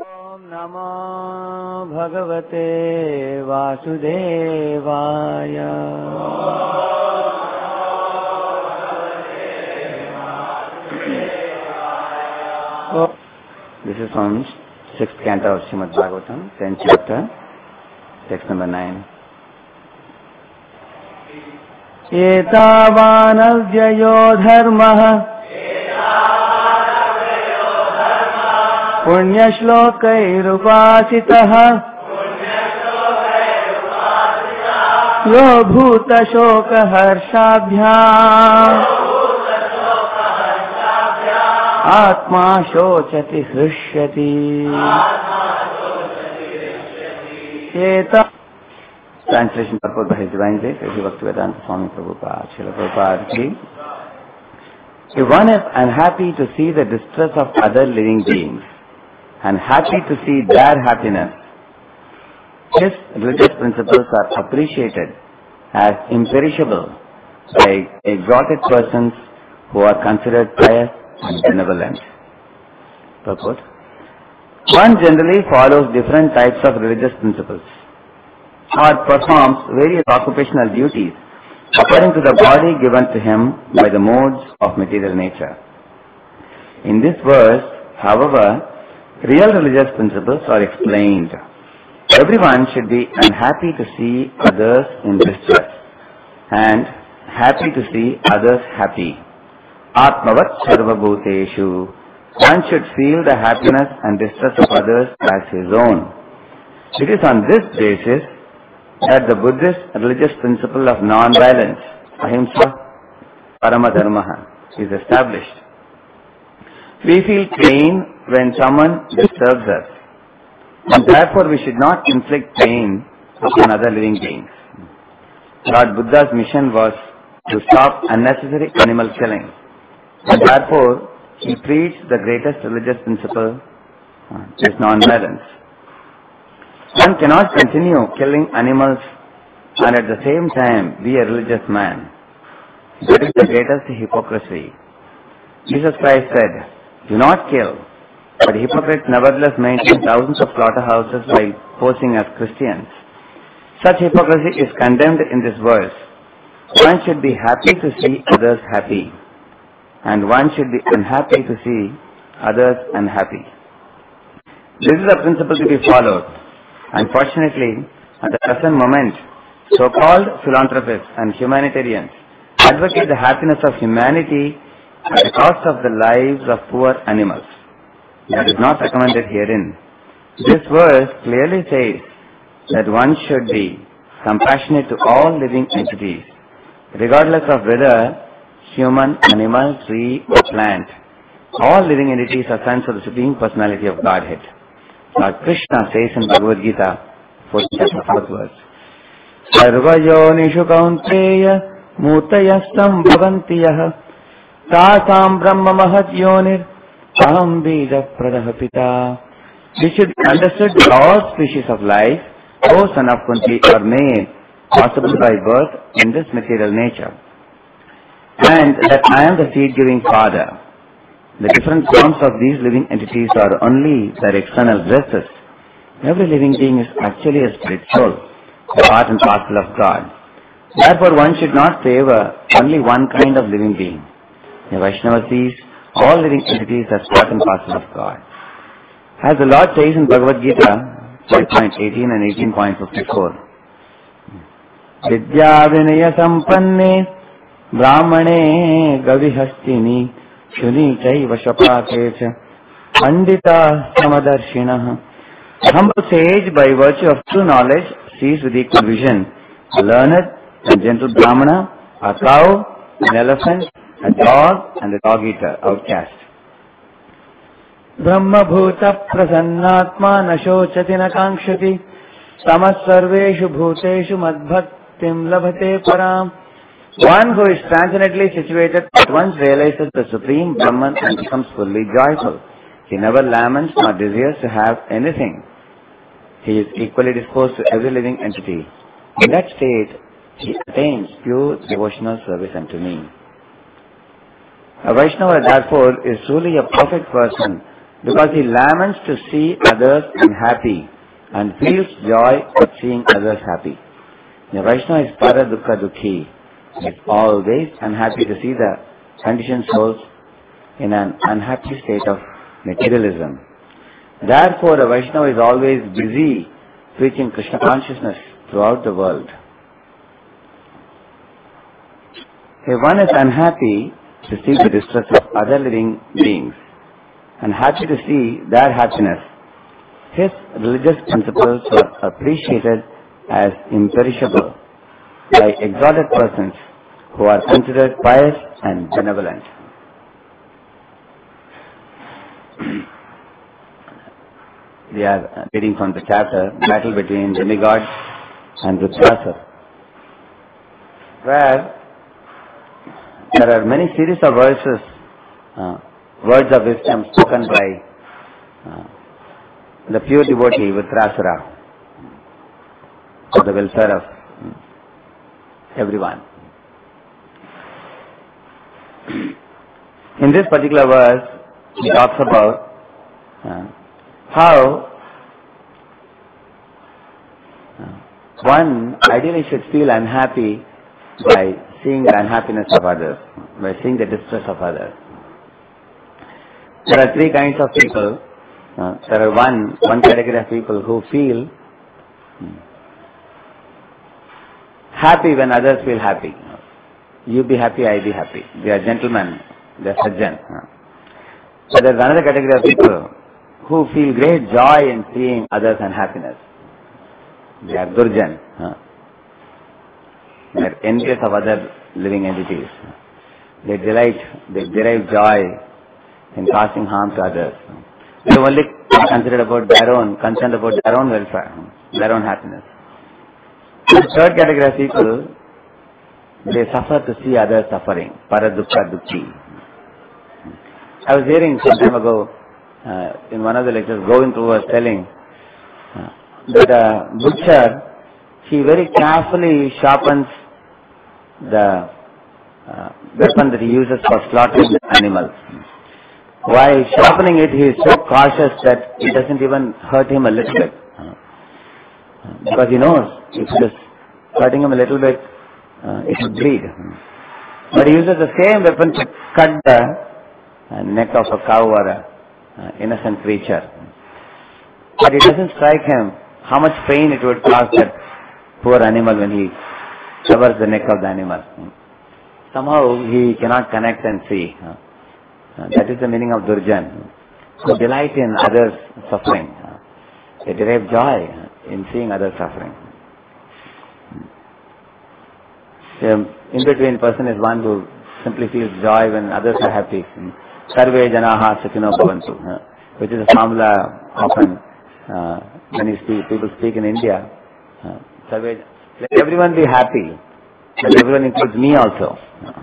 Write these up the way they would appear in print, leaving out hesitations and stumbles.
Om Namo Bhagavate Vasudevaya. This is from 6th canto of Srimad Bhagavatam, 10th chapter, text number 9. एतावानव्ययो धर्मः पुण्यश्लोकैरुपासितः यो भूतशोकहर्षाभ्याम् आत्मा शोचति हृष्यति. Translation purport by His Divine Grace, Sri Bhaktivedanta Swami Prabhupada, Srila Prabhupada ji. If one is unhappy to see the distress of other living beings and happy to see their happiness, his religious principles are appreciated as imperishable by exalted persons who are considered pious and benevolent. Purport. One generally follows different types of religious principles or performs various occupational duties according to the body given to him by the modes of material nature. In this verse, however, real religious principles are explained. Everyone should be unhappy to see others in distress and happy to see others happy. Atmavat sarva bhuteshu. One should feel the happiness and distress of others as his own. It is on this basis that the Buddhist religious principle of non-violence, ahimsa paramadharma, is established. We feel pain when someone disturbs us, and therefore we should not inflict pain upon other living beings. Lord Buddha's mission was to stop unnecessary animal killing, and therefore he preached the greatest religious principle, is non-violence. One cannot continue killing animals and at the same time be a religious man. That is the greatest hypocrisy. Jesus Christ said, "Do not kill," but hypocrites nevertheless maintain thousands of slaughterhouses while posing as Christians. Such hypocrisy is condemned in this verse. One should be happy to see others happy, and one should be unhappy to see others unhappy. This is a principle to be followed. Unfortunately, at the present moment, so-called philanthropists and humanitarians advocate the happiness of humanity at the cost of the lives of poor animals. That is not recommended herein. This verse clearly says that one should be compassionate to all living entities, regardless of whether human, animal, tree or plant. All living entities are sons of the Supreme Personality of Godhead. Lord Krishna says in Bhagavad Gita, 14th chapter, 4th verse, Sarvayonishu kaunteya mutayastam bhavantiyah tasam brahma mahat yonir aham bija pradaha pita. This should be understood that all species of life, O son of Kunti, are made possible by birth in this material nature, and that I am the seed-giving father. The different forms of these living entities are only their external dresses. Every living being is actually a spirit soul, a part and parcel of God. Therefore, one should not favor only one kind of living being. The Vaishnava sees all living entities as part and parcel of God. As the Lord says in Bhagavad Gita 5.18 and 18.54, Vidya vinaya sampanne brahmane gavihastini Shuni chaiva shapakecha pandita samadarshinaha. A humble sage, by virtue of true knowledge, sees with equal vision a learned and gentle brahmana, a cow, an elephant, a dog, and a dog-eater, outcast. Brahma bhuta prasannatma nashochati nakangshati tamas sarveshu bhuteshu madbhaktim labhate param. One who is transcendently situated at once realizes the Supreme Brahman and becomes fully joyful. He never laments nor desires to have anything. He is equally disposed to every living entity. In that state, he attains pure devotional service unto me. A Vaishnava, therefore, is truly a perfect person because he laments to see others unhappy and feels joy at seeing others happy. The Vaishnava is para dukkha dukhi. He is always unhappy to see the conditioned souls in an unhappy state of materialism. Therefore, the Vaishnava is always busy preaching Krishna consciousness throughout the world. If one is unhappy to see the distress of other living beings and happy to see their happiness, his religious principles were appreciated as imperishable by exalted persons who are considered pious and benevolent. We are reading from the chapter Battle Between Demigods and Vritrasura, where there are many series of verses, words of wisdom spoken by the pure devotee Vritrasura for the welfare of everyone. In this particular verse, he talks about how one ideally should feel unhappy by seeing the unhappiness of others, by seeing the distress of others. There are three kinds of people. There are one category of people who feel happy when others feel happy. You be happy, I be happy. They are gentlemen, they are sajjan. But there is another category of people who feel great joy in seeing others' unhappiness. They are durjan. They are envious of other living entities. They derive joy in causing harm to others. They are only concerned about their own welfare, their own happiness. The third category of people, they suffer to see others suffering. Para dukkha dukhi. I was hearing some time ago in one of the lectures, Govind was telling that a butcher, he very carefully sharpens the weapon that he uses for slaughtering animals. While sharpening it, he is so cautious that it doesn't even hurt him a little bit. Because he knows if it is hurting him a little bit, it will bleed. But he uses the same weapon to cut the neck of a cow or an innocent creature. But it doesn't strike him how much pain it would cause that poor animal when he severs the neck of the animal. Somehow he cannot connect and see. That is the meaning of Durjan. So delight in others' suffering. They derive joy in seeing others suffering. The in-between person is one who simply feels joy when others are happy. Sarve janaha sukhino bhavantu, which is a formula often when people speak in India. Sarve, let everyone be happy. Let everyone includes me also.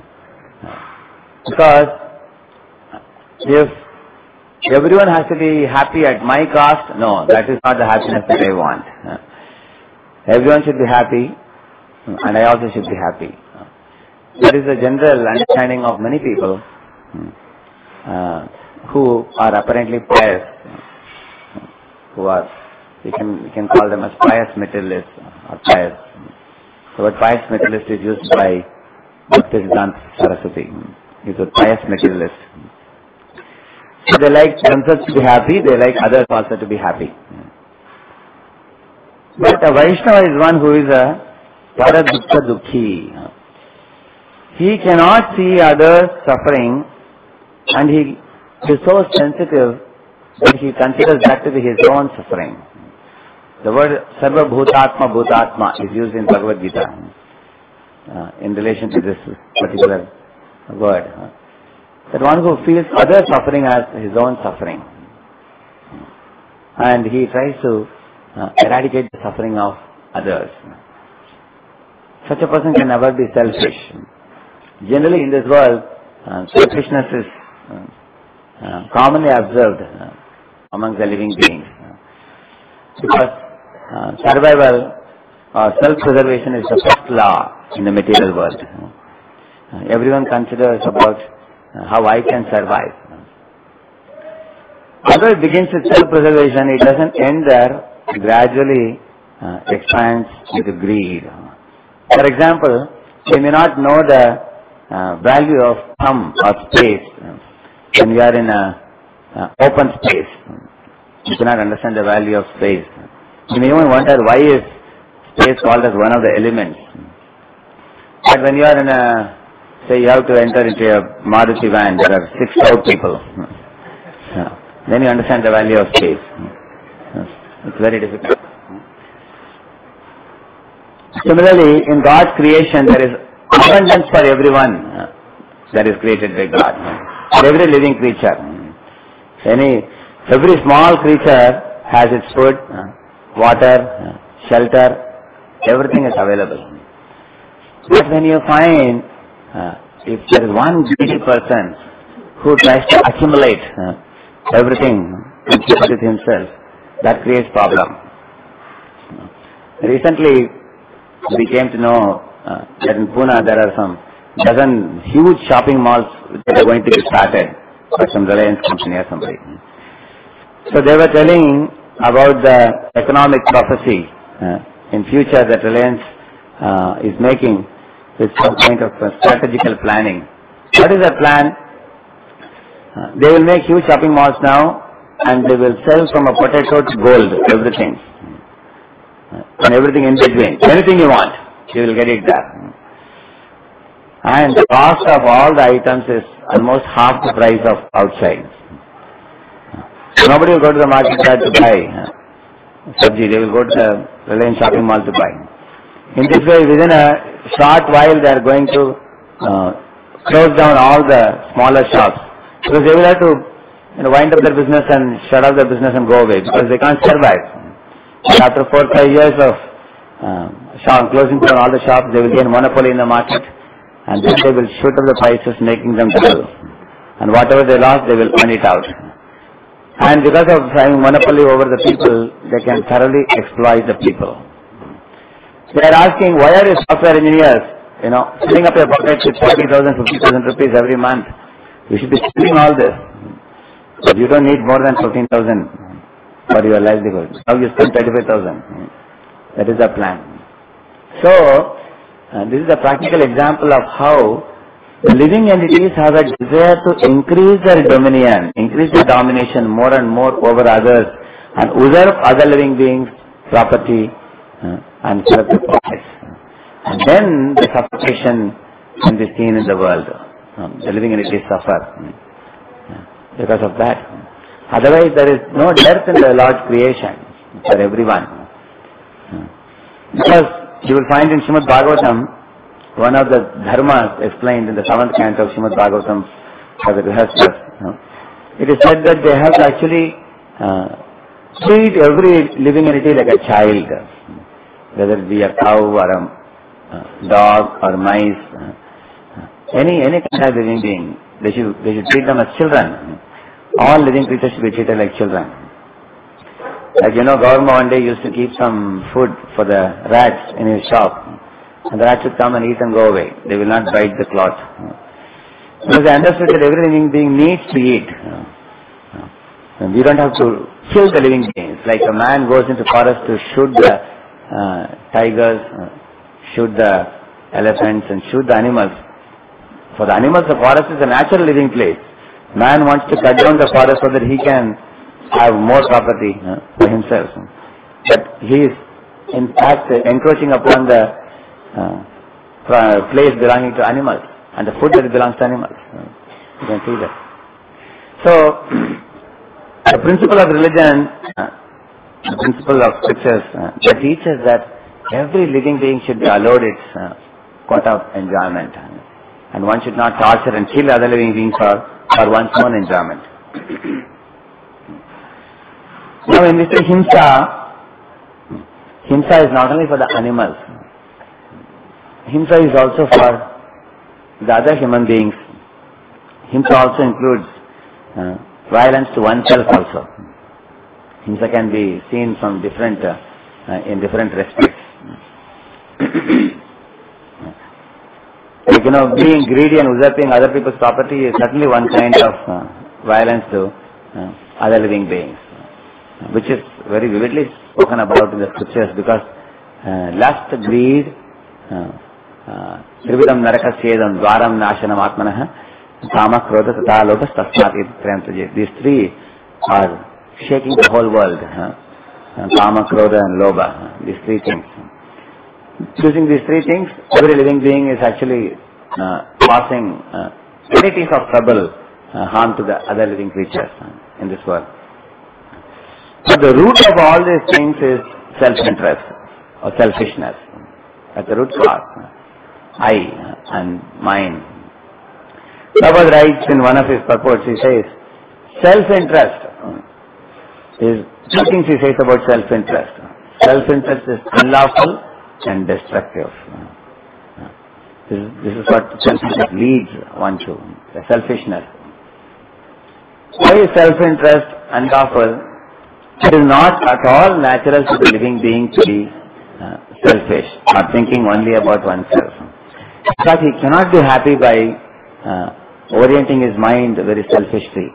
Because if everyone has to be happy at my cost, no, that is not the happiness that I want. Everyone should be happy, and I also should be happy. That is the general understanding of many people who are apparently pious, who are, we can call them as pious materialists or pious. The word pious materialist is used by Bhaktisiddhanta Saraswati. He's a pious materialist. So they like themselves to be happy, they like others also to be happy. But a Vaishnava is one who is a para dukkha dukhi. He cannot see others suffering, and he is so sensitive that he considers that to be his own suffering. The word Sarva Bhutatma Bhutatma is used in Bhagavad Gita in relation to this particular word. That one who feels other suffering as his own suffering. And he tries to eradicate the suffering of others. Such a person can never be selfish. Generally in this world, selfishness is commonly observed among the living beings. Because survival or self-preservation is the first law in the material world. Everyone considers about how I can survive. although it begins with self-preservation, it doesn't end there. It gradually expands into greed. For example, we may not know the value of time or space when we are in a open space. You cannot understand the value of space. You may even wonder why is space called as one of the elements. But when you are in a, say you have to enter into a Maruti van, there are 6 people. Then you understand the value of space. It's very difficult. Similarly, in God's creation, there is abundance for everyone that is created by God. For every living creature. Every small creature has its food, water, shelter, everything is available. But when you find, if there is one greedy person who tries to accumulate everything and keep it with himself, that creates problem. Recently, we came to know that in Pune there are some dozen huge shopping malls that are going to be started by some Reliance company or somebody. So they were telling about the economic prophecy in future that Reliance is making with some kind of strategical planning. What is the plan? They will make huge shopping malls now and they will sell from a potato to gold, everything. And everything in between. Anything you want, you will get it there. And the cost of all the items is almost half the price of outside. So nobody will go to the market to buy sabji. They will go to the Reliance shopping mall to buy. In this way, within a short while, they are going to close down all the smaller shops. Because they will have to wind up their business and shut off their business and go away because they can't survive. But after 4 or 5 years of closing down all the shops, they will gain monopoly in the market and then they will shoot up the prices, making them double. And whatever they lost, they will earn it out. And because of having monopoly over the people, they can thoroughly exploit the people. They are asking, why are you software engineers, filling up your pockets with 40,000, 50,000 rupees every month? You should be spending all this. But you don't need more than 15,000 for your livelihood. Now you spend 35,000. That is the plan. So, this is a practical example of how the living entities have a desire to increase their dominion, increase their domination more and more over others and usurp other living beings' property and collect the profits. And then the suffocation can be seen in the world. The living entities suffer because of that. Otherwise, there is no dearth in the Lord's creation for everyone. Because you will find in Srimad Bhagavatam, one of the dharmas explained in the 7th canto of Srimad Bhagavatam for the Grihasthas. It is said that they have to actually treat every living entity like a child, whether it be a cow or a dog or mice, any kind of living being. They should treat them as children. All living creatures should be treated like children. Like Gaurma one day used to keep some food for the rats in his shop. And the rats would come and eat and go away. They will not bite the cloth. Because they understood that every living being needs to eat. And we don't have to kill the living beings. Like a man goes into forest to shoot the tigers, shoot the elephants and shoot the animals. For the animals, the forest is a natural living place. Man wants to cut down the forest so that he can have more property for himself. But he is in fact encroaching upon the place belonging to animals and the food that belongs to animals. You can see that. So, the principle of religion, the principle of scriptures, that teaches that every living being should be allowed its quota of enjoyment. And one should not torture and kill other living beings for one's own enjoyment. Now when we say himsa, himsa is not only for the animals. Himsa is also for the other human beings. Himsa also includes violence to oneself also. Himsa can be seen from different, in different respects. Like, being greedy and usurping other people's property is certainly one kind of violence to other living beings, which is very vividly spoken about in the scriptures, because lust, greed, Trividam Narakasyedam Dvaram Nashanam Atmanah Kama Krodha Tata Lobhas Tasmat Trayam Taje. These three are shaking the whole world. Kama, Krodha and Lobha. These three things. Using these three things, every living being is actually causing varieties of trouble, harm to the other living creatures in this world. So the root of all these things is self-interest or selfishness. That's the root cause. I and mine. Prabhupada writes in one of his purports, he says, self-interest is, two things he says about self-interest. Self-interest is unlawful and destructive. This is what self-interest leads one to, the selfishness. Why is self-interest unlawful? It is not at all natural to the living being to be selfish or thinking only about oneself. In fact, he cannot be happy by orienting his mind very selfishly.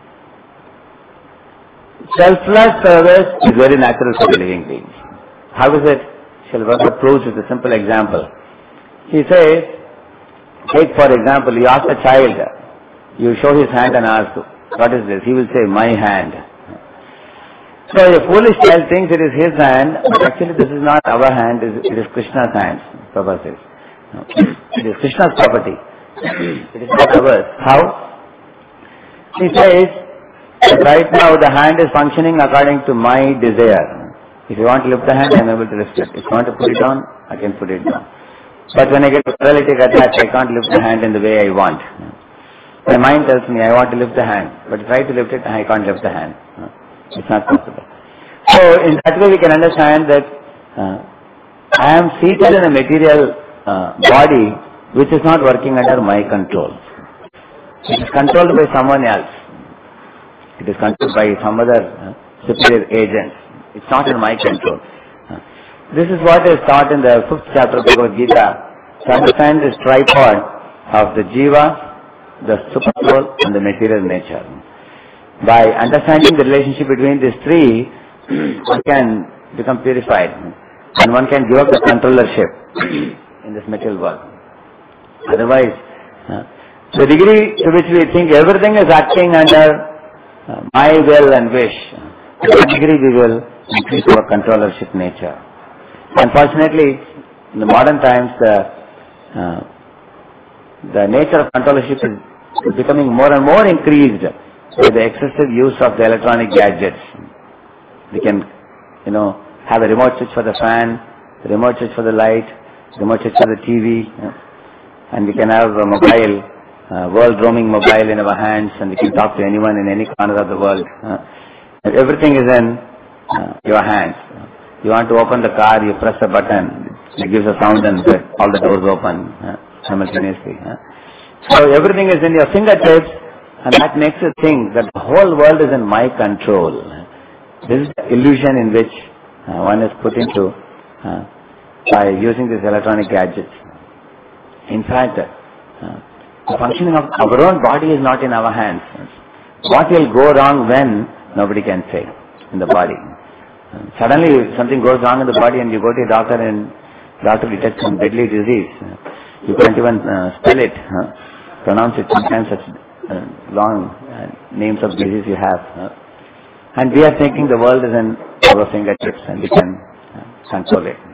Selfless service is very natural for the living beings. How is it? Srila Prabhupada proves with a simple example. He says, take for example, you ask a child, you show his hand and ask, what is this? He will say, my hand. So a foolish child thinks it is his hand, but actually this is not our hand, it is Krishna's hand, Prabhupada says. It is Krishna's property. It is not ours. How? He says, right now the hand is functioning according to my desire. If you want to lift the hand, I am able to lift it. If you want to put it down, I can put it down. But when I get a paralytic attack, I can't lift the hand in the way I want. My mind tells me I want to lift the hand, but if I try to lift it, I can't lift the hand. It's not possible. So in that way we can understand that I am seated in a material body which is not working under my control. It is controlled by someone else. It is controlled by some other superior agent. It's not in my control. This is what is taught in the 5th chapter of Bhagavad Gita, to understand this tripod of the Jiva, the super soul and the material nature. By understanding the relationship between these three, one can become purified and one can give up the controllership in this material world. Otherwise, the degree to which we think everything is acting under my will and wish, to that degree we will increase our controllership nature. Unfortunately, in the modern times, the nature of controllership is becoming more and more increased by the excessive use of the electronic gadgets. We can, have a remote switch for the fan, a remote switch for the light, a remote switch for the TV, and we can have a mobile, world roaming mobile in our hands, and we can talk to anyone in any corner of the world. Everything is in your hands. You want to open the car, you press a button, it gives a sound and all the doors open simultaneously. So everything is in your fingertips, and that makes you think that the whole world is in my control. This is the illusion in which one is put into by using these electronic gadgets. In fact, the functioning of our own body is not in our hands. What will go wrong when, nobody can say in the body. Suddenly something goes wrong in the body and you go to a doctor and doctor detects some deadly disease. You can't even spell it, pronounce it, sometimes such long names of disease you have. And we are thinking the world is in our fingertips and we can control it.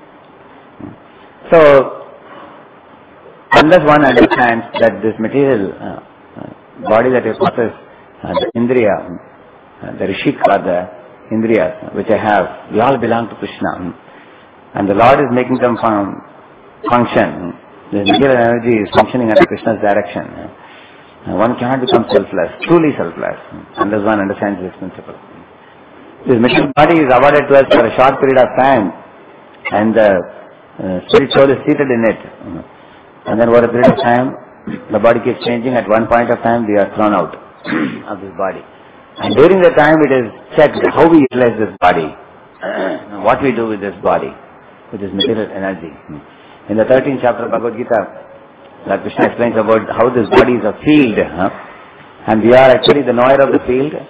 So, unless one understands that this material body that is possess, the Indriya, the Rishik or the Indriyas which I have, we all belong to Krishna. And the Lord is making them function. The material energy is functioning under Krishna's direction. One cannot become selfless, truly selfless, unless one understands this principle. This material body is awarded to us for a short period of time, and the spirit soul is seated in it. And then over a period of time, the body keeps changing. At one point of time, we are thrown out of this body. And during the time, it is checked how we utilize this body, what we do with this body, with this material energy. In the 13th chapter of Bhagavad Gita, Lord Krishna explains about how this body is a field, and we are actually the knower of the field,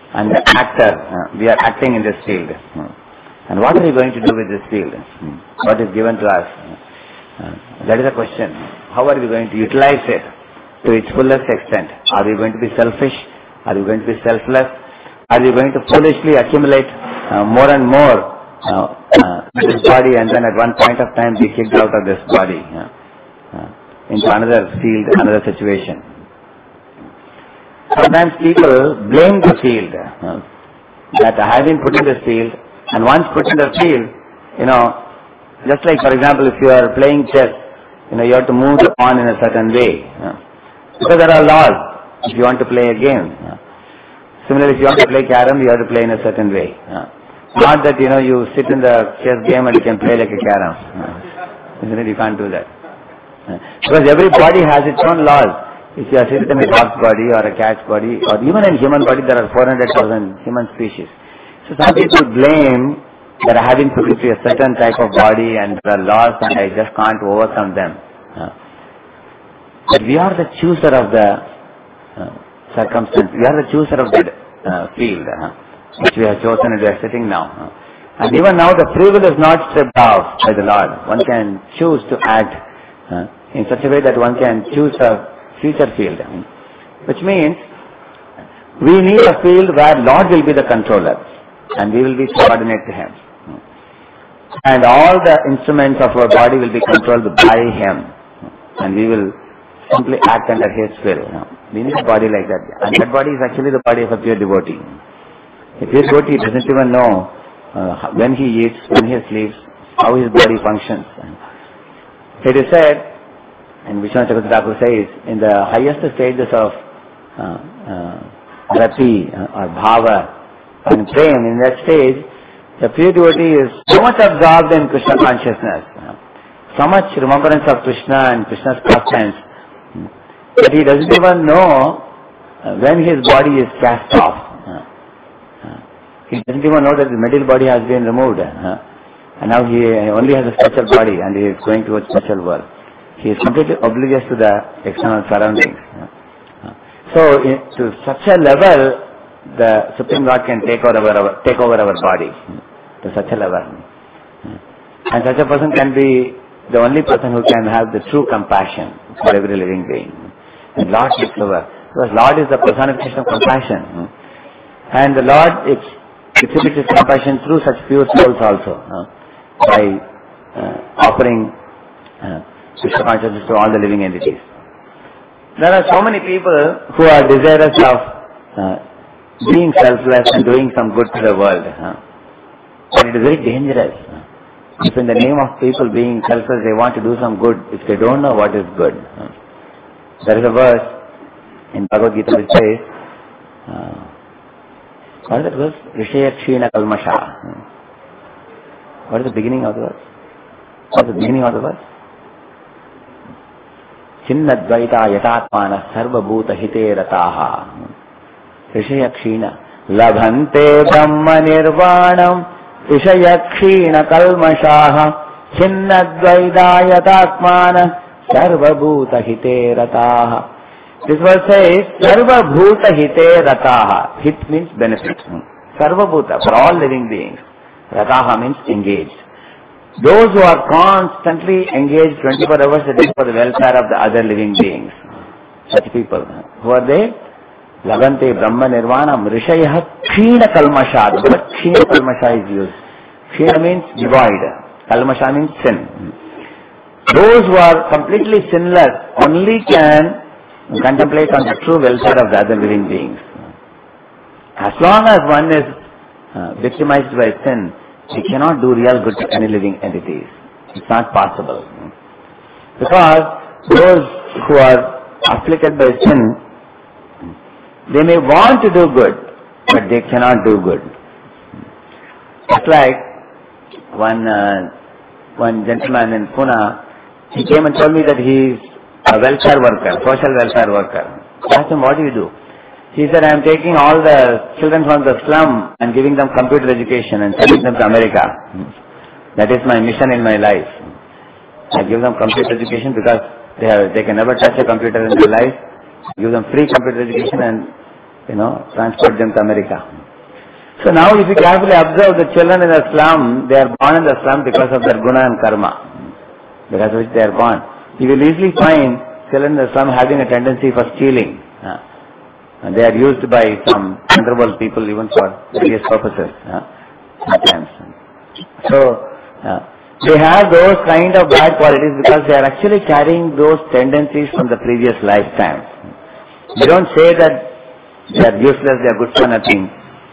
and the actor. We are acting in this field. And what are we going to do with this field? What is given to us? That is a question. How are we going to utilize it to its fullest extent? Are we going to be selfish? Are we going to be selfless? Are we going to foolishly accumulate more and more this body, and then at one point of time be kicked out of this body into another field, another situation? Sometimes people blame the field that I have been put in this field, and once put in the field, just like for example if you are playing chess, you have to move the pawn in a certain way because there are laws if you want to play a game. Similarly, if you want to play carom, you have to play in a certain way. Not that you sit in the chess game and you can play like a carom. Isn't it? You can't do that. Because every body has its own laws. If you are sitting in a dog's body or a cat's body, or even in human body, there are 400,000 human species. So some people blame that I have been put into a certain type of body and there are laws and I just can't overcome them. But we are the chooser of the circumstance. We are the chooser of the field which we have chosen and we are sitting now. And even now the free will is not stripped off by the Lord. One can choose to act in such a way that one can choose a future field. Which means we need a field where Lord will be the controller and we will be subordinate to Him. And all the instruments of our body will be controlled by Him. And we will simply act under His will. We need a body like that. And that body is actually the body of a pure devotee. A pure devotee doesn't even know when he eats, when he sleeps, how his body functions. It is said, and Vishwanath Chakravarti Thakur says, in the highest stages of rati or bhava and prem, in that stage, the pure devotee is so much absorbed in Krishna consciousness, so much remembrance of Krishna and Krishna's pastimes, that he doesn't even know when his body is cast off. He doesn't even know that the middle body has been removed. And now he only has a special body and he is going towards special world. He is completely oblivious to the external surroundings. So to such a level, the Supreme Lord can take over our body. To such a level. And such a person can be the only person who can have the true compassion for every living being. And Lord takes over. Because Lord is the personification of compassion. And the Lord exhibits His compassion through such pure souls also. By offering Krishna consciousness to all the living entities. There are so many people who are desirous of being selfless and doing some good to the world. But it is very dangerous. If in the name of people being selfless they want to do some good, if they don't know what is good. There is a verse in Bhagavad Gita which says, what is that verse? Rishaya Kshina Kalmasha. What is the beginning of the verse? What is the beginning of the verse? Chinna Dvaita Yatatmana Sarva Bhuta Hite Rataha Rishaya Kshina Labhante Brahma Nirvanam Rishaya Kshina Kalmashaha Chinna Dvaita Yatatmana Sarva Bhuta Hite Rataha. This verse says Sarva Bhuta Hite Rataha. Hit means benefit. Sarva Bhuta, for all living beings. Rataha means engaged. Those who are constantly engaged 24 hours a day for the welfare of the other living beings. Such people. Who are they? Labhante Brahma Nirvanam Rishaya Kshina Kalmasha. The word Kshina Kalmasha is used. Kshina means devoid. Kalmasha means sin. Those who are completely sinless only can contemplate on the true welfare of the other living beings. As long as one is victimized by sin, he cannot do real good to any living entities. It's not possible. Because those who are afflicted by sin, they may want to do good, but they cannot do good. It's like one gentleman in Pune, he came and told me that he is a welfare worker, social welfare worker. I asked him, what do you do? He said, I am taking all the children from the slum and giving them computer education and sending them to America. That is my mission in my life. I give them computer education because they can never touch a computer in their life. Give them free computer education and transport them to America. So now if you carefully observe the children in the slum, they are born in the slum because of their guna and karma, because of which they are born. You will easily find children in the slum having a tendency for stealing. And they are used by some underworld people even for various purposes sometimes. So they have those kind of bad qualities because they are actually carrying those tendencies from the previous lifetime. You don't say that they are useless, they are good for nothing.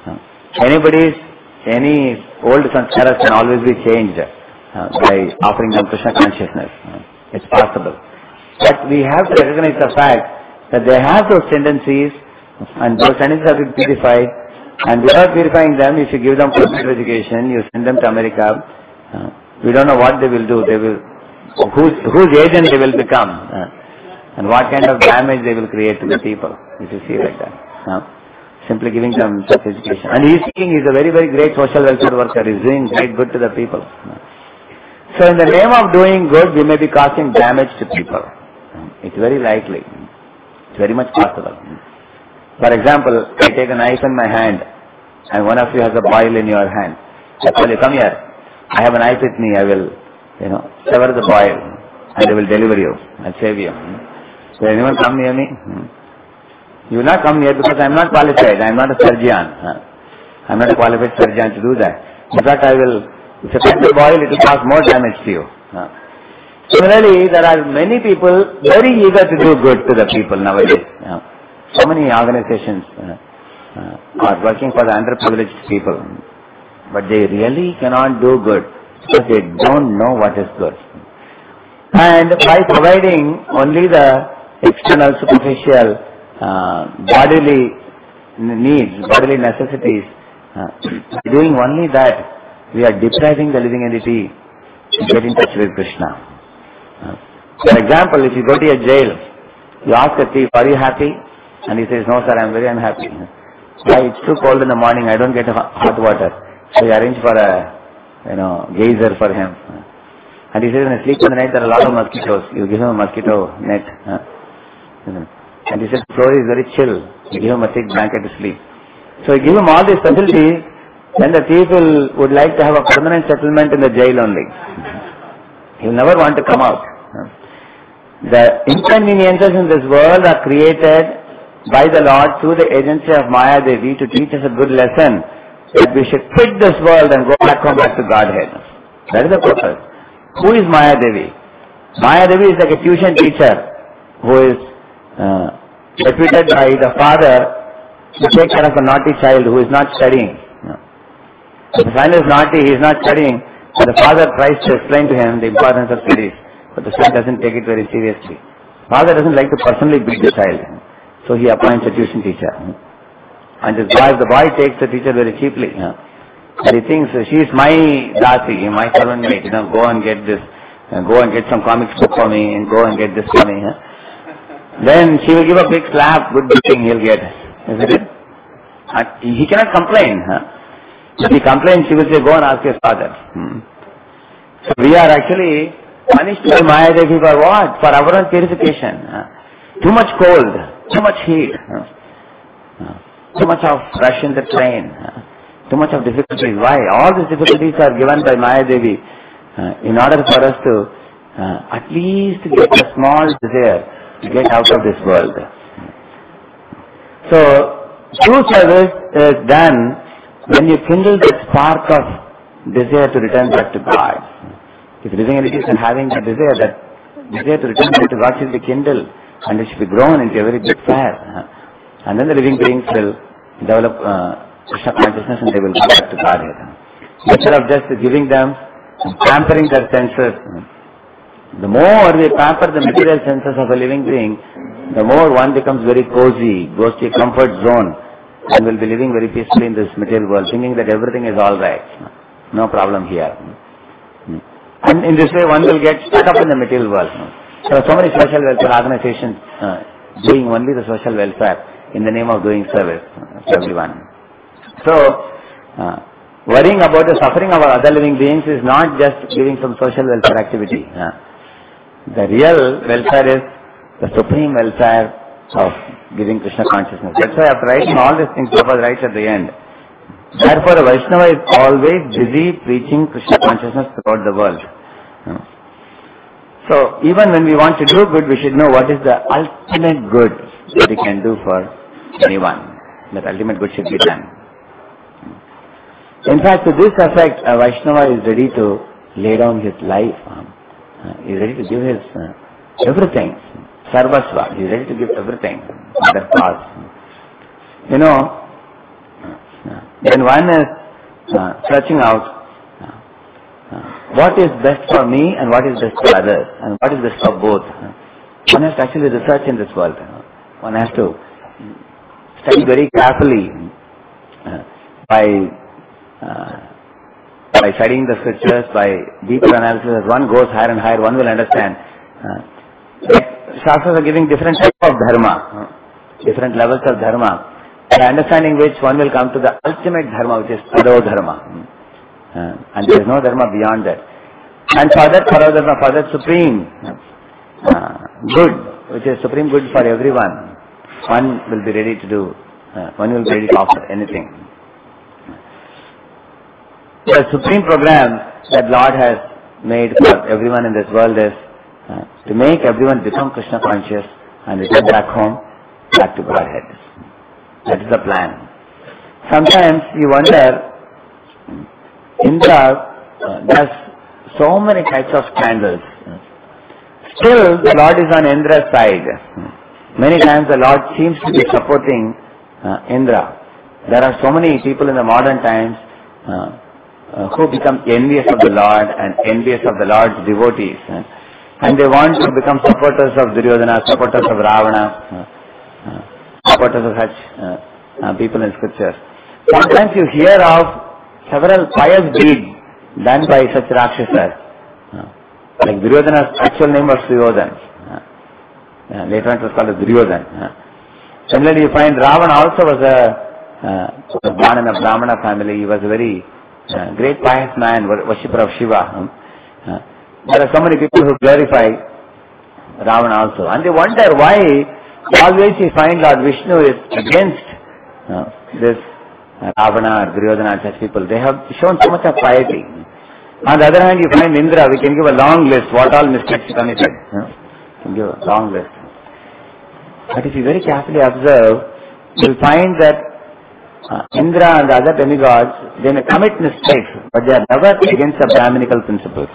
Any old sanskaras can always be changed by offering them Krishna consciousness. It's possible. But we have to recognize the fact that they have those tendencies, and those tendencies have been purified, and without purifying them, if you give them computer education, you send them to America, we don't know what they will do. They will, whose agent they will become, and what kind of damage they will create to the people, if you see like that. Simply giving them such education. And he's a very, very great social welfare worker. He's doing great good to the people. So in the name of doing good, we may be causing damage to people. It's very likely. It's very much possible. For example, I take a knife in my hand, and one of you has a boil in your hand. I tell you, come here. I have a knife with me. I will, sever the boil, and I will deliver you. I'll save you. Will anyone come near me? You will not come near because I am not qualified. I am not a surgeon. I am not a qualified surgeon to do that. In fact, if you cut the boil, it will cause more damage to you. Similarly, there are many people very eager to do good to the people nowadays. So many organizations are working for the underprivileged people, but they really cannot do good because they don't know what is good. And by providing only the external, superficial, bodily needs, bodily necessities, doing only that, we are depriving the living entity to get in touch with Krishna. For example, if you go to a jail, you ask a thief, are you happy? And he says, no sir, I am very unhappy. Why? It's too cold in the morning, I don't get hot water. So you arrange for a geyser for him. And he says, when I sleep in the night, there are a lot of mosquitoes. You give him a mosquito net. And he says, the floor is very chill. You give him a thick blanket to sleep. So you give him all these facilities, then the thief would like to have a permanent settlement in the jail only. He will never want to come out. The inconveniences in this world are created by the Lord through the agency of Maya Devi to teach us a good lesson that we should quit this world and go back home, back to Godhead. That is the purpose. Who is Maya Devi? Maya Devi is like a tuition teacher who is deputed by the father to take care of a naughty child who is not studying. If the child is naughty, he is not studying, and the father tries to explain to him the importance of studies, but the son doesn't take it very seriously. Father doesn't like to personally beat the child, so he appoints a tuition teacher. And the boy takes the teacher very cheaply. And he thinks, she is my dasi, my servant maid, go and get this, go and get some comics book for me, and go and get this for me. Then she will give a big slap, good beating he'll get, isn't it? And he cannot complain. If he complains, she will say, go and ask your father. So we are actually punished by Maya Devi for what? For our own purification. Too much cold, too much heat, too much of rush in the train, too much of difficulties. Why? All these difficulties are given by Maya Devi in order for us to at least get a small desire to get out of this world. So, true service is done when you kindle that spark of desire to return back to God. If living entities are having that desire to return back to God should be kindled, and it should be grown into a very big fire. And then the living beings will develop Krishna consciousness and they will go back to Godhead. Instead of just giving them, pampering their senses, the more we pamper the material senses of a living being, the more one becomes very cozy, goes to a comfort zone, and will be living very peacefully in this material world, thinking that everything is all right, no problem here. And in this way, one will get stuck up in the material world. There are so many social welfare organizations doing only the social welfare in the name of doing service to everyone. So, worrying about the suffering of other living beings is not just giving some social welfare activity. The real welfare is the supreme welfare of giving Krishna consciousness. That's why after writing all these things, Prabhupada writes at the end, therefore a Vaishnava is always busy preaching Krishna consciousness throughout the world. So even when we want to do good, we should know what is the ultimate good that we can do for anyone. That ultimate good should be done. In fact, to this effect, a Vaishnava is ready to lay down his life. He is ready to give his everything. Sarvasva. He is ready to give everything for that cause. You know, when one is searching out what is best for me and what is best for others and what is best for both, one has to actually research in this world. One has to study very carefully by studying the scriptures, by deeper analysis. As one goes higher and higher, one will understand. Shastras are giving different types of dharma, different levels of dharma, by understanding which one will come to the ultimate dharma, which is Pado dharma. And there is no dharma beyond that. And for that Pado dharma, for that supreme good, which is supreme good for everyone, one will be ready to do, one will be ready to offer anything. The supreme program that Lord has made for everyone in this world is to make everyone become Krishna conscious and return back home, back to Godhead. That is the plan. Sometimes you wonder, Indra does so many types of scandals. Still, the Lord is on Indra's side. Many times the Lord seems to be supporting Indra. There are so many people in the modern times who become envious of the Lord and envious of the Lord's devotees. And they want to become supporters of Duryodhana, supporters of Ravana, supporters of such people in scriptures. Sometimes you hear of several pious deeds done by such Rakshasas. Like Duryodhana's actual name was Suyodan. Later on it was called as Duryodhan. Similarly, you find Ravana also was born in a Brahmana family. He was a very great pious man, worshipper of Shiva. There are so many people who glorify Ravana also. And they wonder why always you find Lord Vishnu is against this Ravana or Duryodhana and such people. They have shown so much of piety. On the other hand, you find Indra, we can give a long list what all mistakes he committed. We can give a long list. But if you very carefully observe, you will find that Indra and the other demigods, they may commit mistakes, but they are never against the Brahminical principles.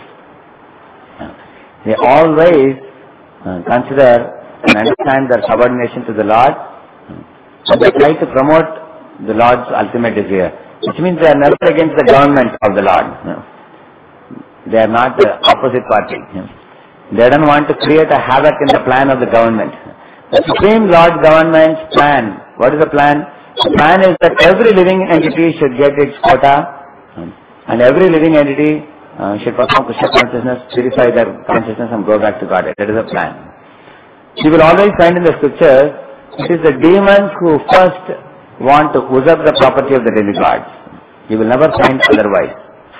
They always consider and understand their subordination to the Lord, and they try to promote the Lord's ultimate desire, which means they are never against the government of the Lord. They are not the opposite party. They don't want to create a havoc in the plan of the government. The Supreme Lord government's plan, what is the plan? The plan is that every living entity should get its quota, and every living entity should perform Krishna consciousness, purify their consciousness and go back to Godhead. That is the plan. You will always find in the scriptures, it is the demons who first want to usurp the property of the demigods. You will never find otherwise.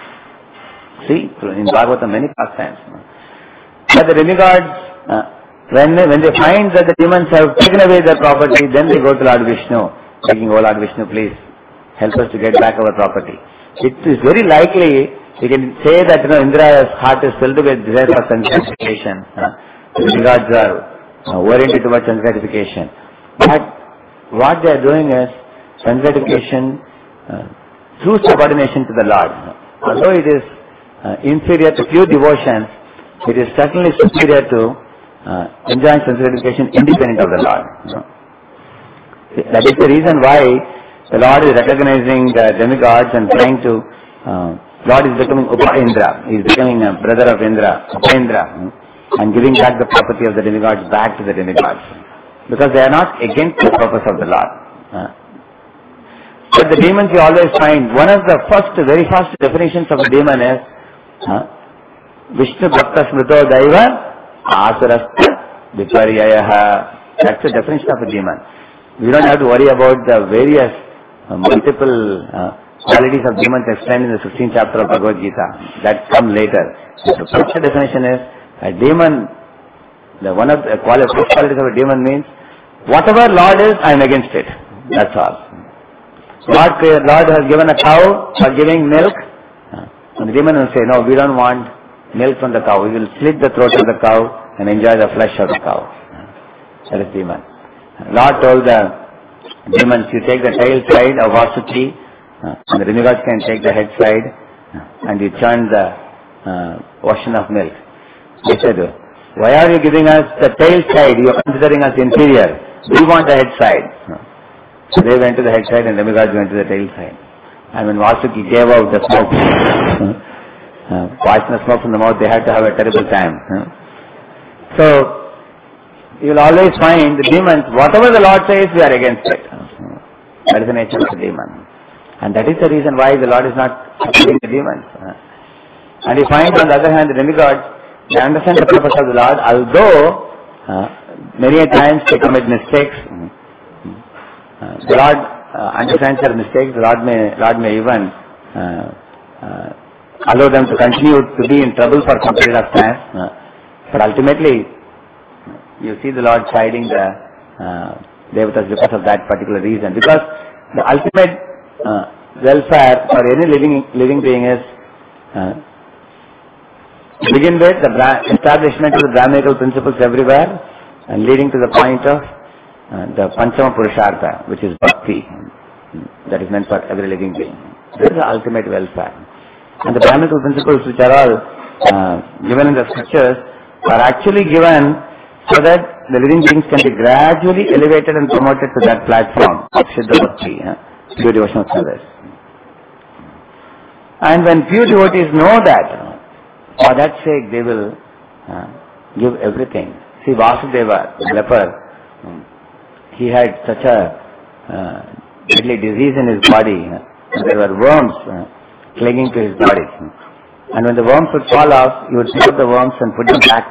See, in Bhagavatam many pastimes. But the demigods, when they find that the demons have taken away their property, then they go to Lord Vishnu, begging, "Oh Lord Vishnu, please help us to get back our property." It is very likely, you can say that Indra's heart is filled with desire for sense gratification. The demigods are oriented towards sense gratification. But what they are doing is sense gratification through subordination to the Lord. Although it is inferior to pure devotion, it is certainly superior to enjoying sense gratification independent of the Lord. That is the reason why the Lord is recognizing the demigods and trying to, Lord is becoming Upa-Indra. He is becoming a brother of Indra, Upa-Indra, and giving back the property of the demigods back to the demigods. Because they are not against the purpose of the Lord. But the demons you always find, one of the very first definitions of a demon is Vishnu Bhakta Smrito Daiva Asurastha Viparyayaha. That's the definition of a demon. We don't have to worry about the various multiple qualities of demons explained in the 16th chapter of Bhagavad Gita. That come later. The first definition is a demon, one of the qualities of a demon means whatever Lord is, I am against it. That's all. Lord has given a cow for giving milk. And the demon will say, no, we don't want milk from the cow. We will slit the throat of the cow and enjoy the flesh of the cow. That is demon. Lord told the demons, you take the tail side of Vasuki, and the demigods can take the head side, and you churn the ocean of milk. They said, why are you giving us the tail side? You are considering us inferior. We want the head side. So they went to the head side and demigods went to the tail side. And when Vasuki gave out the smoke, poisonous smoke from the mouth, they had to have a terrible time. So, you will always find the demons, whatever the Lord says, we are against it. That is the nature of the demon. And that is the reason why the Lord is not supporting the demons. And you find, on the other hand, the demigods, they understand the purpose of the Lord, although many a times they commit mistakes. The Lord understands their mistakes. The Lord may even allow them to continue to be in trouble for some period of time. But ultimately, you see the Lord chiding the Devatas because of that particular reason. Because the ultimate welfare for any living being is, to begin with, the establishment of the Brahminical principles everywhere, and leading to the point of the Panchama Purushartha, which is Bhakti, that is meant for every living being. This is the ultimate welfare. And the Brahminical principles, which are all given in the scriptures, are actually given so that the living beings can be gradually elevated and promoted to that platform of Siddha Bhakti, pure devotional service. And when pure devotees know that, for that sake they will give everything. See, Vasudeva, the leper, he had such a deadly disease in his body. There were worms clinging to his body. And when the worms would fall off, he would pick up the worms and put them back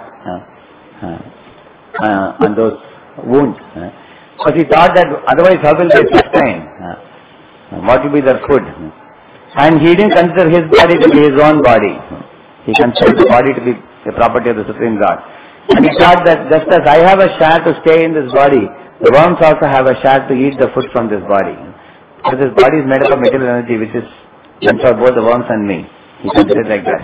on those wounds. Because he thought that otherwise how will they sustain? What will be their food? And he didn't consider his body to be his own body. He considered the body to be the property of the Supreme God. And he thought that just as I have a share to stay in this body, the worms also have a share to eat the food from this body. So this body is made up of material energy, which is meant for both the worms and me. He considered like that.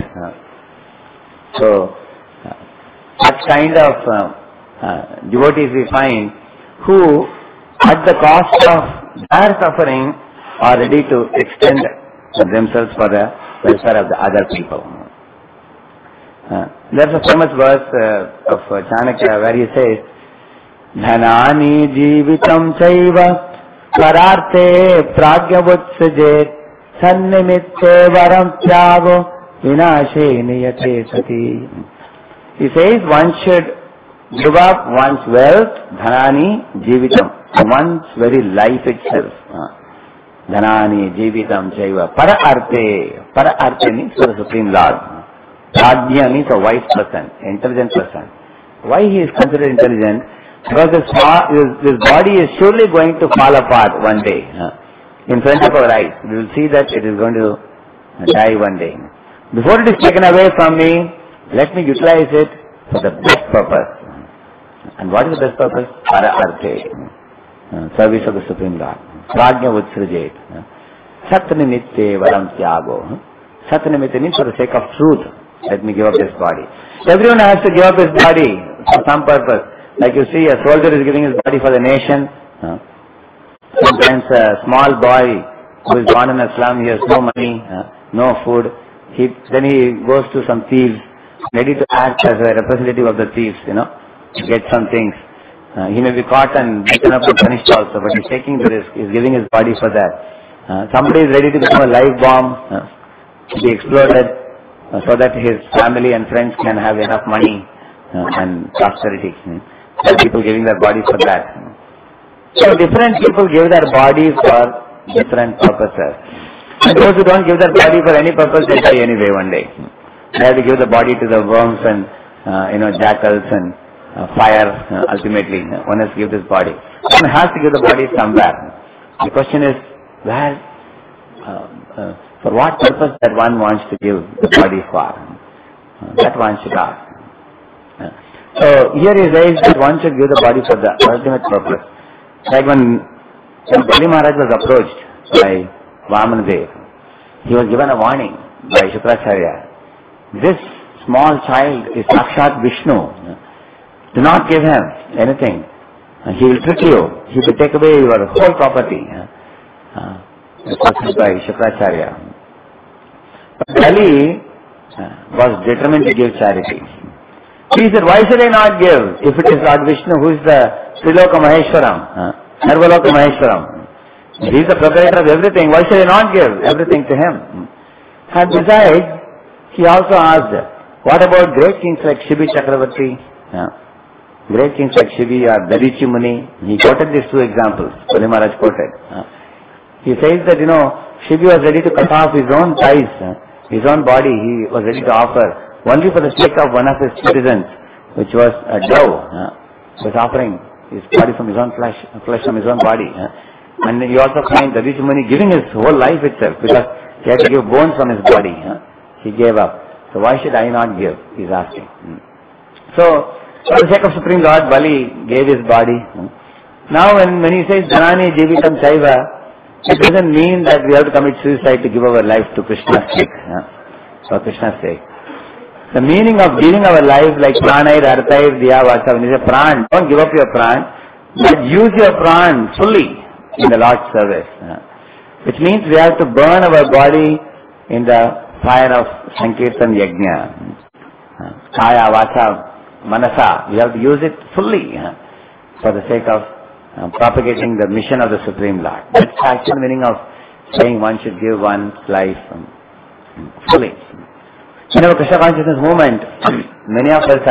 So, such kind of devotees we find who, at the cost of their suffering, are ready to extend themselves for the welfare of the other people. There's a famous verse of Chanakya where he says, Dhanani jivitam chaiva kararte pragyavutsajet sannimitte varam tyago vinashe niyate sati. He says one should give up one's wealth, dhanani jivitam, one's very life itself. Dhanani jivitam chaiva para arte means for the Supreme Lord. Prajna means a wise person, intelligent person. Why he is considered intelligent? Because this body is surely going to fall apart one day. In front of our eyes, we will see that it is going to die one day. Before it is taken away from me, let me utilize it for the best purpose. And what is the best purpose? Para arte, service of the Supreme Lord. Prajna utsrajet. Satnimitte varam tyago. Satnimitte means for the sake of truth. Let me give up this body. Everyone has to give up his body for some purpose. Like you see, a soldier is giving his body for the nation. Sometimes a small boy who is born in a slum, he has no money, no food. Then he goes to some thieves, ready to act as a representative of the thieves, to get some things. He may be caught and beaten up and punished also, but he's taking the risk. He's giving his body for that. Somebody is ready to become a live bomb, to be exploded, so that his family and friends can have enough money and prosperity. There are people giving their bodies for that. So different people give their body for different purposes. And those who don't give their body for any purpose, they die anyway one day. They have to give the body to the worms and jackals and fire ultimately. One has to give this body. One has to give the body somewhere. The question is, where, for what purpose that one wants to give the body for? That one should ask. So here he says that one should give the body for the ultimate purpose. Like when Bali Maharaj was approached by Vamanadev, he was given a warning by Shukracharya. This small child is Sakshat Vishnu. Do not give him anything. He will trick you. He will take away your whole property. This by Shukracharya. But Bali was determined to give charity. He said, why should I not give if it is Lord Vishnu who is the Triloka Maheshwaram, Sarvaloka Maheshwaram. He is the proprietor of everything. Why should I not give everything to him? And besides, he also asked, what about great kings like Shibi Chakravarti? Great kings like Shibi or Dadichi Muni? He quoted these two examples. Bali Maharaj quoted. He says that, Shibi was ready to cut off his own thighs, his own body. He was ready to offer only for the sake of one of his citizens, which was a dove. He was offering his body from his own flesh from his own body. And you also find Dadichi Muni giving his whole life itself because he had to give bones from his body. He gave up. So why should I not give? He is asking. So, for the sake of Supreme Lord, Bali gave his body. Now when he says, Janani Jeevitam Chaiva, it doesn't mean that we have to commit suicide to give our life to Krishna's sake. For Krishna's sake. The meaning of giving our life like Pranair, Arthair, Diya, Vacha, when you say Pran, don't give up your Pran, but use your Pran fully in the Lord's service. Which means we have to burn our body in the fire of Sankirtan Yajna. Kaya, Vacha, Manasa, we have to use it fully for the sake of propagating the mission of the Supreme Lord. That's the actual meaning of saying one should give one's life fully. In our Krishna consciousness movement, many of us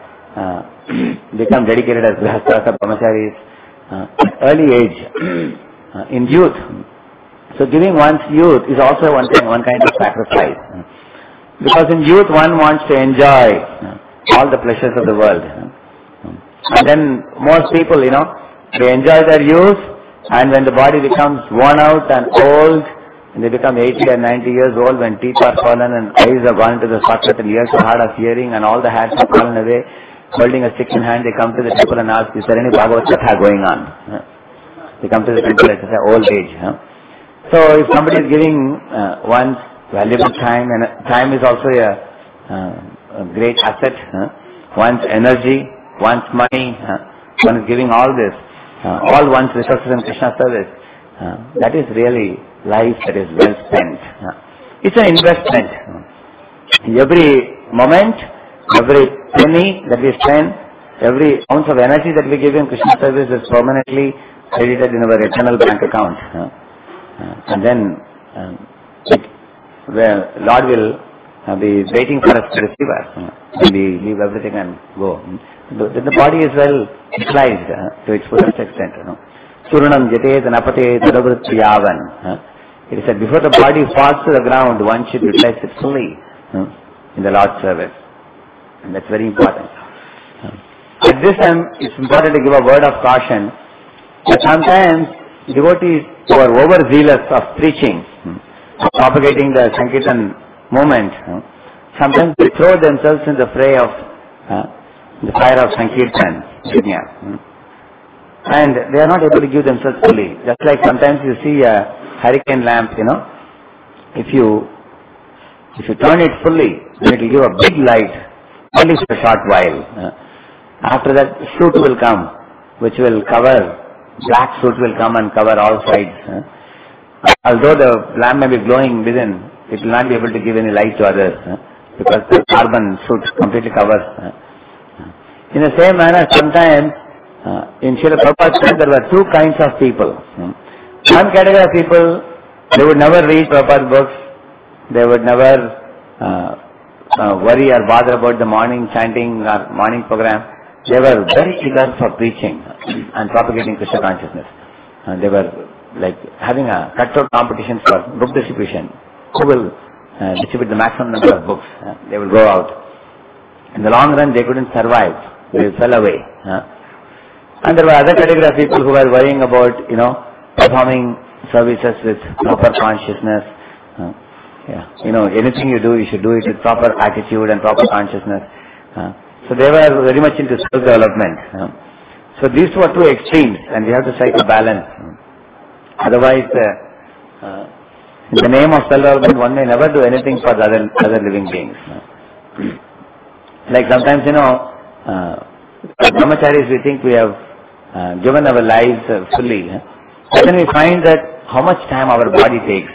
have become dedicated as Grihasthas or Brahmacharis at early age, in youth. So giving one's youth is also one kind of sacrifice. Because in youth one wants to enjoy all the pleasures of the world. And then most people, they enjoy their youth, and when the body becomes worn out and old, and they become 80 and 90 years old, when teeth are fallen and eyes have gone into the socket and ears are hard of hearing and all the hairs have fallen away, holding a stick in hand, they come to the temple and ask, is there any Bhagavad Katha going on? They come to the temple at old age. So if somebody is giving one's valuable time, and time is also a great asset, one's energy, one's money, one is giving all this, all one's resources in Krishna service, that is really life that is well spent. It's an investment. Every moment, every penny that we spend, every ounce of energy that we give in Krishna service is permanently credited in our eternal bank account. And then Lord will be waiting for us to receive us. When we leave everything and go. The body is well utilized to its fullest extent. Churnam jate napate tadavritti yavan. It is said before the body falls to the ground, one should utilize it fully in the Lord's service. And that's very important. At this time, it's important to give a word of caution that sometimes devotees who are overzealous of preaching, propagating the Sankirtan movement, sometimes they throw themselves in the fray of the fire of Sankirtan. And they are not able to give themselves fully. Just like sometimes you see a hurricane lamp, if you turn it fully, then it will give a big light, only for a short while. After that, soot will come, which will cover, black soot will come and cover all sides. Although the lamp may be glowing within, it will not be able to give any light to others, because the carbon soot completely covers. In the same manner, sometimes, in Srila Prabhupada's time, there were two kinds of people. One category of people, they would never read Prabhupada's books, they would never worry or bother about the morning chanting or morning program. They were very eager for preaching and propagating Krishna consciousness. They were like having a cutthroat competition for book distribution. Who will distribute the maximum number of books? They will go out. In the long run, they couldn't survive. They fell away. And there were other category of people who were worrying about, performing services with proper consciousness. Anything you do, you should do it with proper attitude and proper consciousness. So they were very much into self-development. So these two are two extremes, and we have to strike a balance. Otherwise, in the name of self-development, one may never do anything for the other living beings. Like sometimes, as brahmacharis, we think we have given our lives fully. But then we find that how much time our body takes.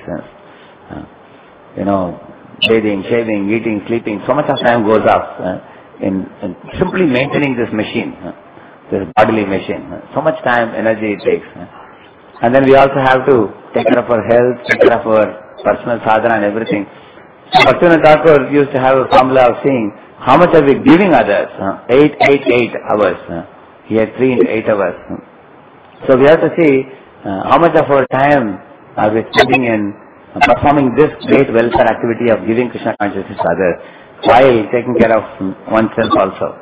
Bathing, shaving, eating, sleeping, so much of time goes up in simply maintaining this machine, this bodily machine. So much time, energy it takes. And then we also have to take care of our health, take care of our personal sadhana and everything. Bhaktivinoda Thakur used to have a formula of saying, how much are we giving others? 8 hours. He had 3 into 8 hours. So we have to see how much of our time are we spending in performing this great welfare activity of giving Krishna consciousness to others, while taking care of oneself also.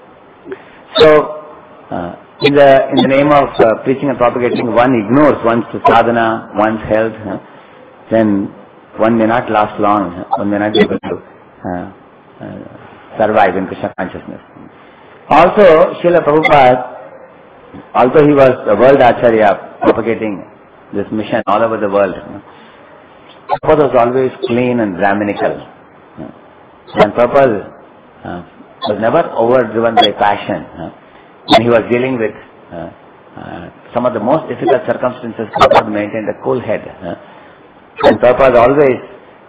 So, in the name of preaching and propagating, one ignores one's sadhana, one's health, then one may not last long, one may not be able to survive in Krishna consciousness. Also, Srila Prabhupada, although he was a world acharya propagating this mission all over the world, Prabhupada was always clean and Brahminical. And Prabhupada was never overdriven by passion. When he was dealing with some of the most difficult circumstances, Prabhupada maintained a cool head. And Prabhupada always,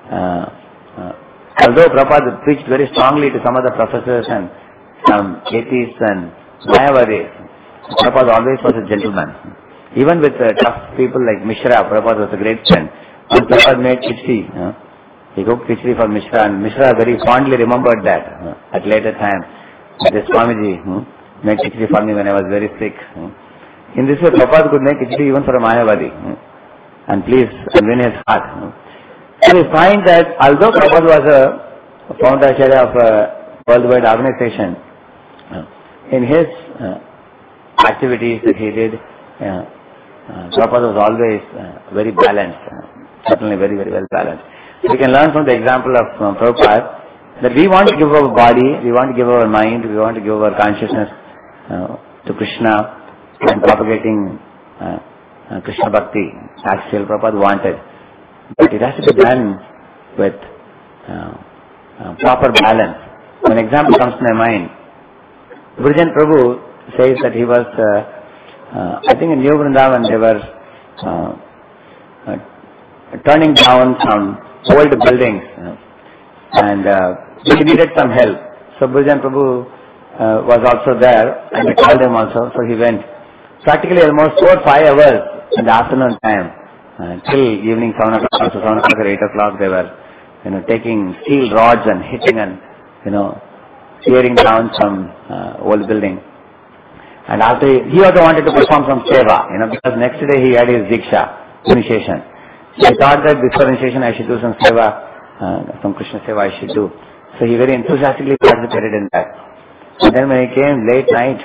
although Prabhupada preached very strongly to some of the professors and some atheists and Mayavadis, Prabhupada always was a gentleman. Even with tough people like Mishra, Prabhupada was a great friend. When Prabhupada made khichdi, he cooked khichdi for Mishra, and Mishra very fondly remembered that at later time. This Swamiji made khichdi for me when I was very sick. In this way, Prabhupada could make khichdi even for a Mayavadi and please win his heart. So we find that although Prabhupada was a founder acharya of a worldwide organization, in his activities that he did, Prabhupada was always very balanced, certainly very, very well balanced. So we can learn from the example of Prabhupada that we want to give our body, we want to give our mind, we want to give our consciousness to Krishna and propagating Krishna Bhakti as Srila Prabhupada wanted. But it has to be done with proper balance. An example comes to my mind. Vrijan Prabhu says that he was, I think in New Vrindavan they were turning down some old buildings and he needed some help. So Vrijan Prabhu was also there and they called him also, so he went. Practically almost 4 or 5 hours in the afternoon time till evening 7 o'clock, so 7 o'clock or 8 o'clock they were taking steel rods and hitting and tearing down some old building. And after he also wanted to perform some seva, because next day he had his diksha, initiation. So he thought that before initiation I should do some seva, some Krishna seva I should do. So he very enthusiastically participated in that. And then when he came late night,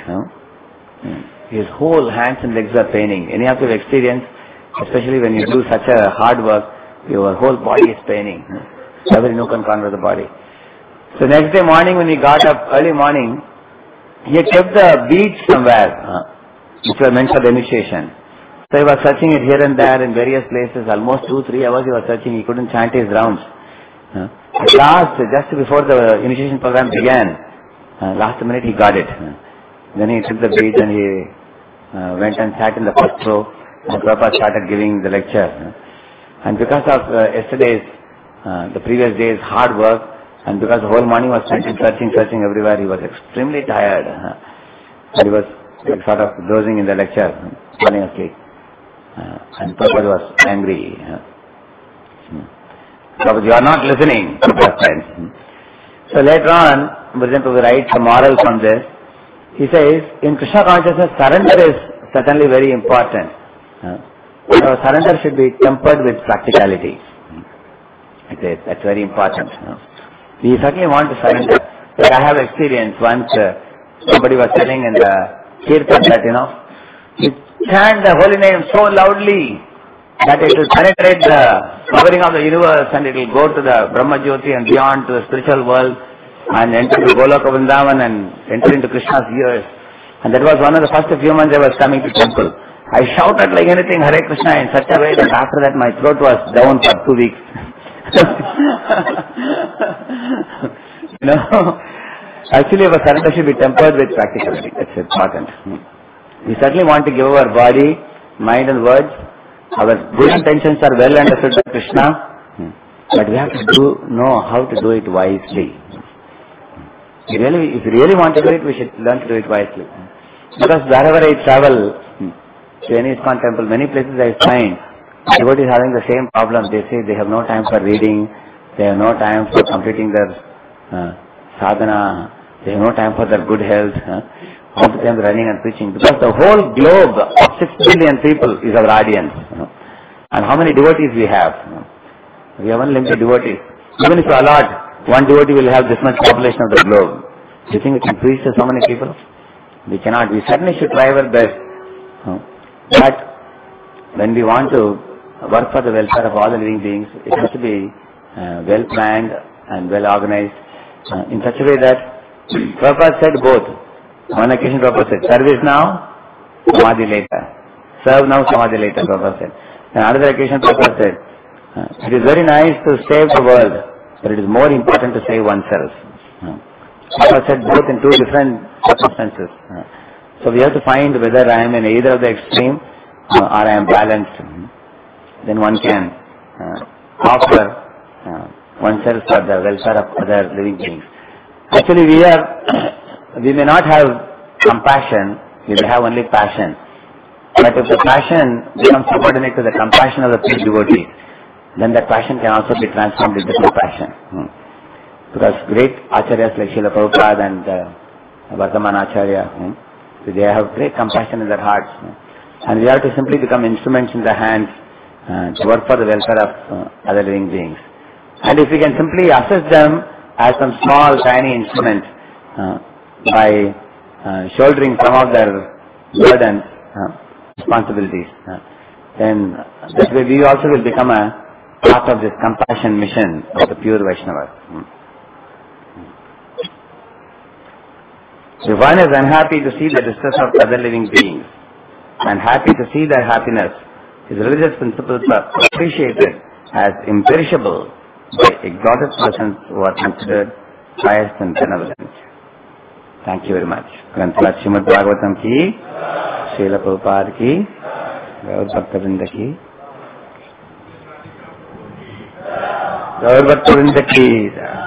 his whole hands and legs are paining. Any of your experience, especially when you do such a hard work, your whole body is paining. Every nook and corner of the body. So next day morning when he got up, early morning, he had kept the beads somewhere, which were meant for the initiation. So he was searching it here and there in various places. Almost 2-3 hours he was searching. He couldn't chant his rounds. At last, just before the initiation program began, last minute he got it. Then he took the beads and he went and sat in the first row. And Prabhupada started giving the lecture. And because of yesterday's, the previous day's hard work, and because the whole morning was spent in searching everywhere, he was extremely tired. And he was sort of dozing in the lecture, falling asleep. And Prabhupada was angry. Prabhupada, you are not listening, Prabhupada said. So later on, Vrijan Prabhu writes a moral from this. He says, in Krishna consciousness, surrender is certainly very important. But our surrender should be tempered with practicality. That's very important. We certainly want to surrender. Like I have experience once, somebody was telling in the Kirtan that, you chant the holy name so loudly that it will penetrate the covering of the universe and it will go to the Brahma Jyoti and beyond to the spiritual world and enter the Goloka Vrindavan and enter into Krishna's ears. And that was one of the first few months I was coming to temple. I shouted like anything Hare Krishna in such a way that after that my throat was down for 2 weeks. Actually our surrender should be tempered with practicality. That's important. We certainly want to give our body, mind and words. Our good intentions are well understood by Krishna, but we have to know how to do it wisely. If you really want to do it, we should learn to do it wisely. Because wherever I travel to any ISKCON temple, many places I find devotees having the same problem. They say they have no time for reading, they have no time for completing their sadhana, they have no time for their good health. All the time running and preaching. Because the whole globe of 6 billion people is our audience. And how many devotees we have? We have unlimited devotees. Even if you allot, one devotee will have this much population of the globe. Do you think we can preach to so many people? We cannot. We certainly should try our best. But when we want to work for the welfare of all the living beings, it has to be well planned and well organized in such a way that Prabhupada said both. On occasion Prabhupada said, service now, samadhi later. Serve now, samadhi later, Prabhupada said. And another occasion Prabhupada said, it is very nice to save the world, but it is more important to save oneself. Prabhupada said both in 2 different circumstances. So we have to find whether I am in either of the extreme or I am balanced. Then one can offer oneself for the welfare of other living beings. Actually we may not have compassion, we may have only passion. But if the passion becomes subordinate to the compassion of the pure devotee, then that passion can also be transformed into compassion. Because great acharyas like Srila Prabhupada and Vardhaman Acharya, they have great compassion in their hearts. And we have to simply become instruments in their hands to work for the welfare of other living beings. And if we can simply assess them as some small, tiny instruments, by shouldering some of their burdens, responsibilities, then that way we also will become a part of this compassion mission of the pure Vaishnavas. If one is unhappy to see the distress of other living beings and happy to see their happiness, his religious principles are appreciated as imperishable by exalted persons who are considered pious and benevolent. Thank you very much. Granthalat Srimad Bhagavatam ki, Srila Prabhupada ki, Gaur Bhakta-vrinda ki, Gaur Bhakta-vrinda ki.